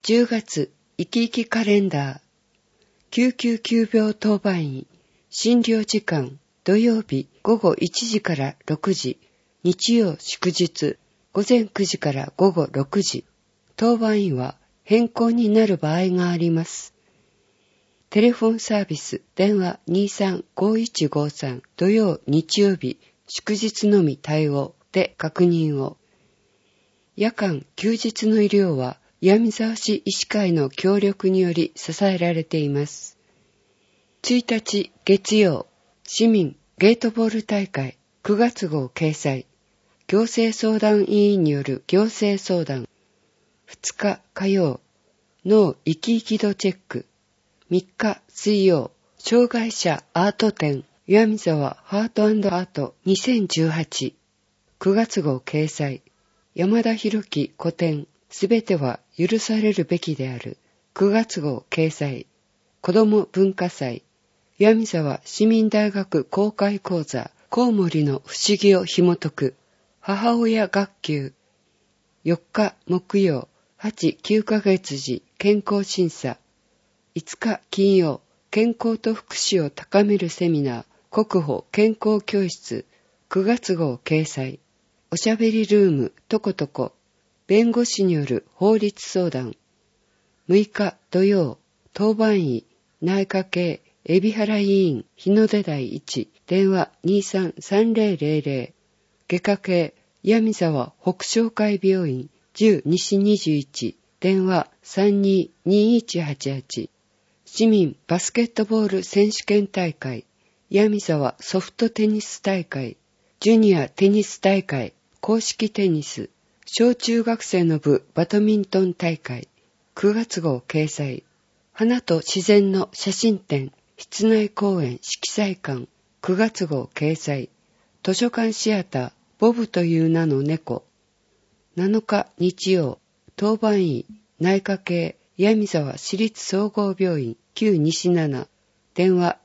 10月、生き生きカレンダー。999病当番医。診療時間、土曜日午後1時から6時。日曜祝日、午前9時から午後6時。当番医は変更になる場合があります。テレフォンサービス、電話 23-5153 土曜、日曜日、祝日のみ対応で確認を。夜間、休日の医療は岩見沢市医師会の協力により支えられています。1日月曜、市民ゲートボール大会9月号掲載。行政相談委員による行政相談。2日火曜、脳生き生き度チェック。3日水曜、障害者アート展岩見沢ハート&アート2018。9月号掲載。山田博樹個展。すべては許されるべきである。9月号掲載。子ども文化祭。岩見沢市民大学公開講座。コウモリの不思議を紐解く。母親学級。4日木曜。8、9ヶ月時健康審査。5日金曜。健康と福祉を高めるセミナー。国保健康教室。9月号掲載。おしゃべりルームとことこ。弁護士による法律相談。6日土曜、当番医、内科系、海老原医院、日の出台1、電話 23-3000、外科系、岩見沢北商会病院、10西21、電話 32-2188、市民バスケットボール選手権大会、岩見沢ソフトテニス大会、ジュニアテニス大会、公式テニス、小中学生の部バドミントン大会、9月号掲載。花と自然の写真展、室内公園色彩館、9月号掲載。図書館シアター、ボブという名の猫。7日日曜、当番医、内科系、岩見沢市立総合病院、旧西7、電話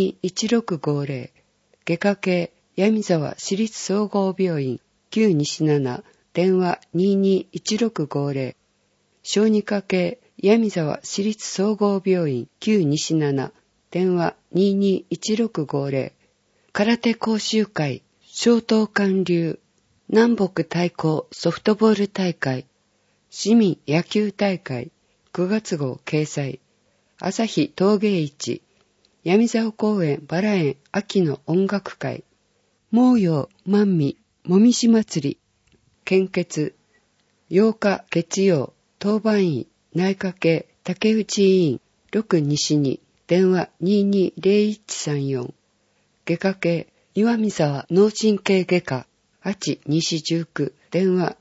221650、外科系、岩見沢市立総合病院、旧西7、電話 221650。小児科系、岩見沢市立総合病院、旧西7、電話 221650。空手講習会、小東館流、南北対抗ソフトボール大会、市民野球大会、9月号掲載。朝日陶芸市、岩見沢公園バラ園秋の音楽会、毛陽万味もみし祭り、献血。8日月曜、当番医、内科系、竹内医院、6西2、電話 220134。外科系、岩見沢脳神経外科、8西19、電話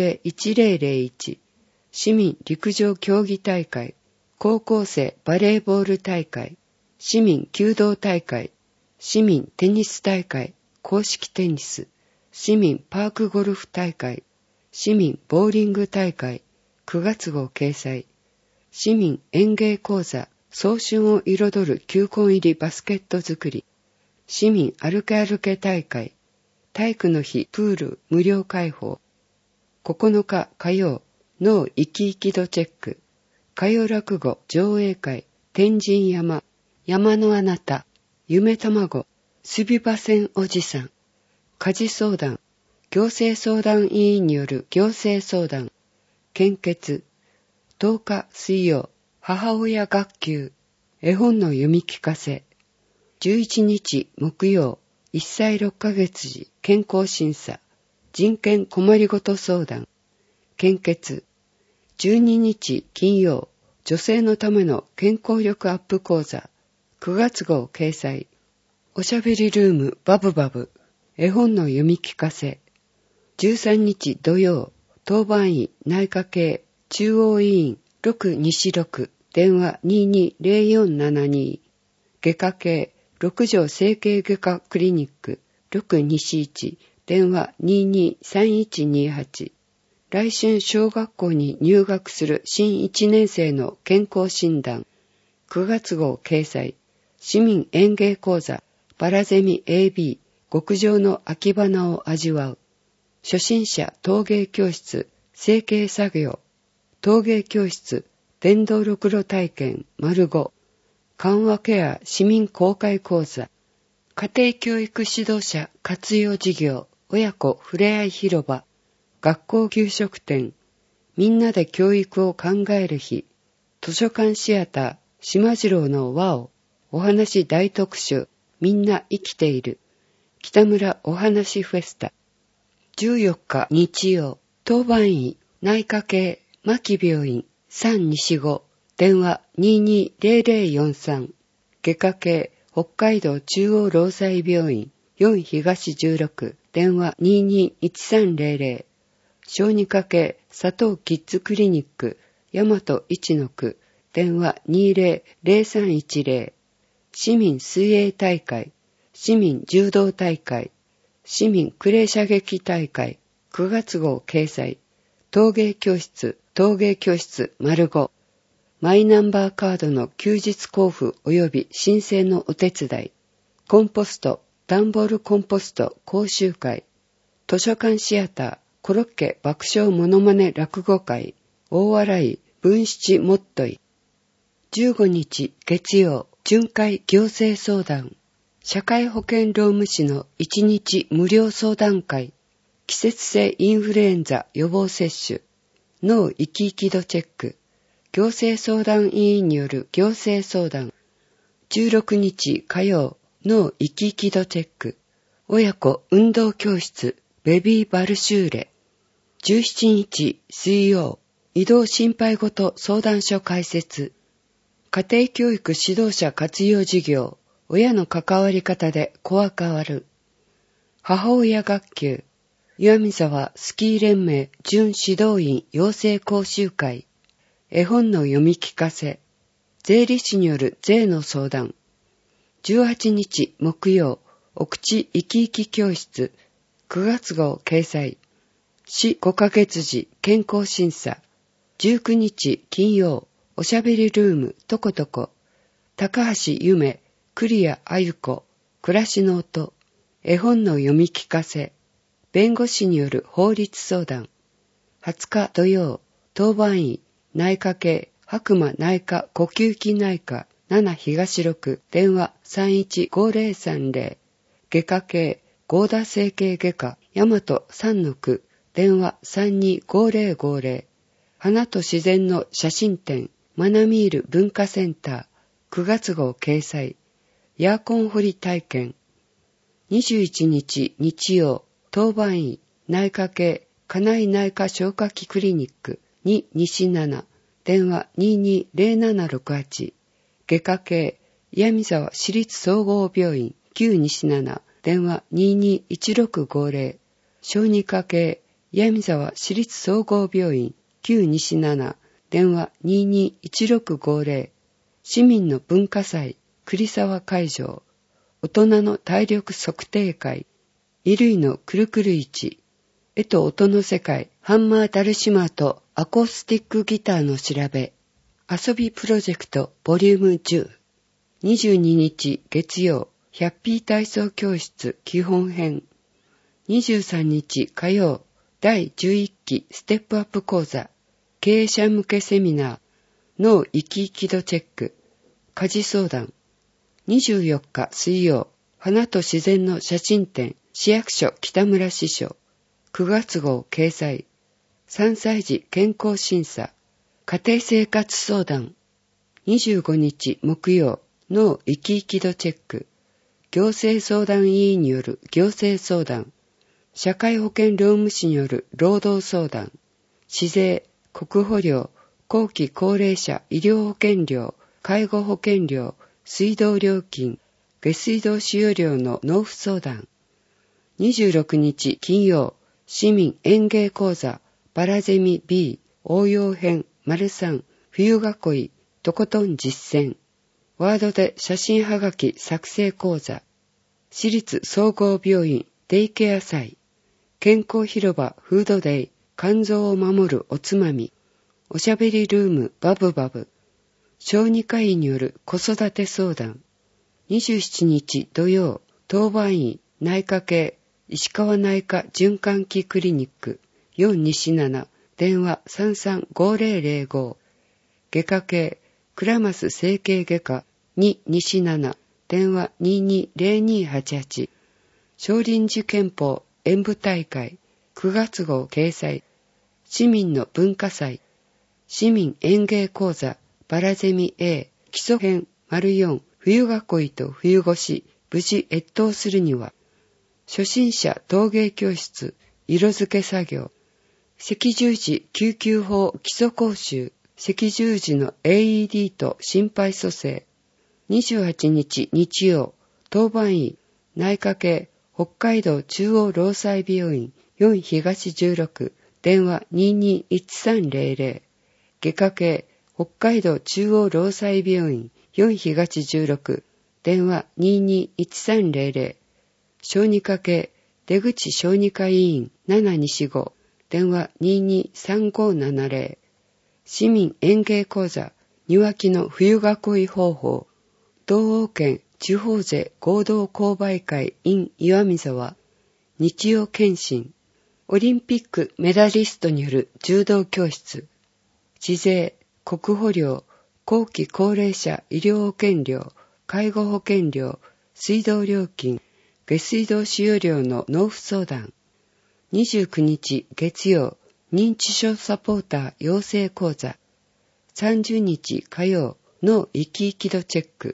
201001。市民陸上競技大会、高校生バレーボール大会、市民弓道大会、市民テニス大会、公式テニス、市民パークゴルフ大会、市民ボーリング大会、9月号掲載。市民園芸講座、早春を彩る球根入りバスケット作り、市民歩け歩け大会、体育の日プール無料開放。9日火曜、脳生き生き度チェック、火曜落語上映会、天神山、山のあなた、夢卵、すびばせんおじさん、家事相談、行政相談委員による行政相談、献血、10日水曜、母親学級、絵本の読み聞かせ、11日木曜、1歳6ヶ月時健康審査、人権困りごと相談、献血、12日金曜、女性のための健康力アップ講座、9月号掲載、おしゃべりルームバブバブ、絵本の読み聞かせ、13日土曜、当番医内科系中央医院6西6、電話220472。外科系6条整形外科クリニック6西1、電話223128。来春小学校に入学する新1年生の健康診断。9月号掲載。市民園芸講座バラゼミ AB、極上の秋花を味わう。初心者陶芸教室成形作業陶芸教室電動ろくろ体験丸5、緩和ケア市民公開講座、家庭教育指導者活用事業、親子ふれあい広場、学校給食店、みんなで教育を考える日、図書館シアター、島次郎の和を、お話大特集、みんな生きている、北村お話フェスタ、14日日曜、当番医、内科系、牧病院、3西5、電話220043、外科系、北海道中央労災病院、4東16、電話221300、小児科系、佐藤キッズクリニック、大和一の区、電話200310、市民水泳大会、市民柔道大会、市民クレー射撃大会、9月号掲載、陶芸教室丸5、マイナンバーカードの休日交付及び申請のお手伝い、コンポスト、段ボールコンポスト講習会、図書館シアター、コロッケ爆笑モノマネ落語会、大笑い文七もっとい。15日月曜、巡回行政相談、社会保険労務士の1日無料相談会、季節性インフルエンザ予防接種、脳生き生き度チェック、行政相談委員による行政相談、16日火曜、脳生き生き度チェック、親子運動教室、ベビーバルシューレ、17日水曜、移動心配ごと相談所開設、家庭教育指導者活用事業、親の関わり方で子は変わる、母親学級、岩見沢スキー連盟準指導員養成講習会、絵本の読み聞かせ、税理士による税の相談、18日木曜、お口生き生き教室、9月号掲載、市5ヶ月時健康審査、19日金曜、おしゃべりルームとことこ、高橋ゆめ、栗谷あゆ子、暮らしの音、絵本の読み聞かせ、弁護士による法律相談、20日土曜、当番医、内科系、白馬内科呼吸器内科、7東6、電話315030、外科系、合田整形外科、大和3の区、電話325050、花と自然の写真展、マナミール文化センター、9月号掲載、ヤーコン掘り体験、21日日曜、当番医、内科系、金井内科消化器クリニック、2西7、電話220768、外科系、岩見沢市立総合病院、9西7、電話221650、小児科系、岩見沢市立総合病院、9西7、電話221650、市民の文化祭、栗沢会場、大人の体力測定会、衣類のくるくる市、絵と音の世界、ハンマーダルシマーとアコースティックギターの調べ、遊びプロジェクトボリューム10、22日月曜、ヒャッピー体操教室基本編、23日火曜、第11期ステップアップ講座、経営者向けセミナー、脳生き生き度チェック、家事相談、24日水曜、花と自然の写真展、市役所北村支所、9月号掲載、3歳児健康審査、家庭生活相談、25日木曜、脳生き生き度チェック、行政相談委員による行政相談、社会保険労務士による労働相談、市税、国保料、後期高齢者医療保険料、介護保険料、水道料金、下水道使用料の納付相談。26日金曜、市民園芸講座、バラゼミ B、応用編、3、冬囲い、とことん実践。ワードで写真はがき作成講座。私立総合病院、デイケア祭。健康広場、フードデイ、肝臓を守るおつまみ。おしゃべりルーム、バブバブ。小児科医による子育て相談。27日土曜、当番医、内科系、石川内科循環器クリニック、4西7、電話335005。 外科系倉増整形外科2西7電話 220288 少林寺拳法演舞大会9月号掲載市民の文化祭市民演芸講座バラゼミ A 基礎編 ④ 冬囲いと冬越し無事越冬するには初心者陶芸教室色付け作業赤十字救急法基礎講習赤十字の AED と心肺蘇生28日日曜当番医内科系北海道中央労災病院4東16電話 221300 外科系北海道中央労災病院4東16電話 221300 小児科系出口小児科医院7西5電話 223570 市民演芸講座庭木の冬囲い方法道央県地方税合同購買会 in 岩見沢日曜検診オリンピックメダリストによる柔道教室地税国保料後期高齢者医療保険料介護保険料水道料金下水道使用料の納付相談29日月曜認知症サポーター養成講座30日火曜脳生き生き度チェック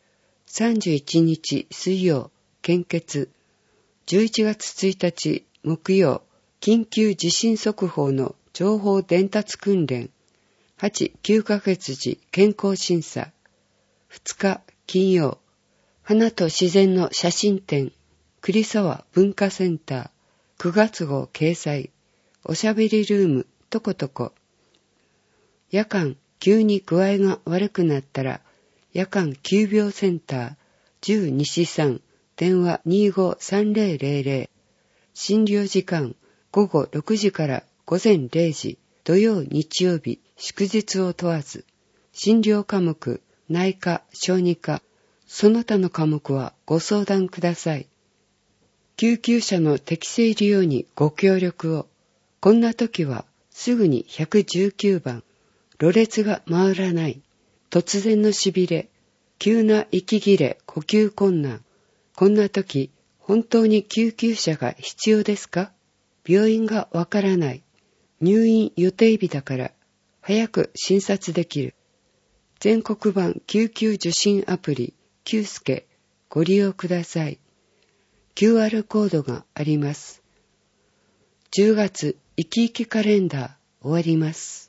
31日水曜献血11月1日木曜緊急地震速報の情報伝達訓練8、9ヶ月時健康審査2日金曜花と自然の写真展栗沢文化センター9月号掲載おしゃべりルームとことこ夜間急に具合が悪くなったら夜間急病センター10西3電話 253000 診療時間午後6時から午前0時土曜日曜日祝日を問わず診療科目内科小児科その他の科目はご相談ください。救急車の適正利用にご協力を。こんな時はすぐに119番。ろれつが回らない。突然のしびれ。急な息切れ、呼吸困難。こんな時、本当に救急車が必要ですか？病院がわからない。入院予定日だから早く診察できる。全国版救急受診アプリキュースケご利用ください。QR コードがあります。10月生き生きカレンダー終わります。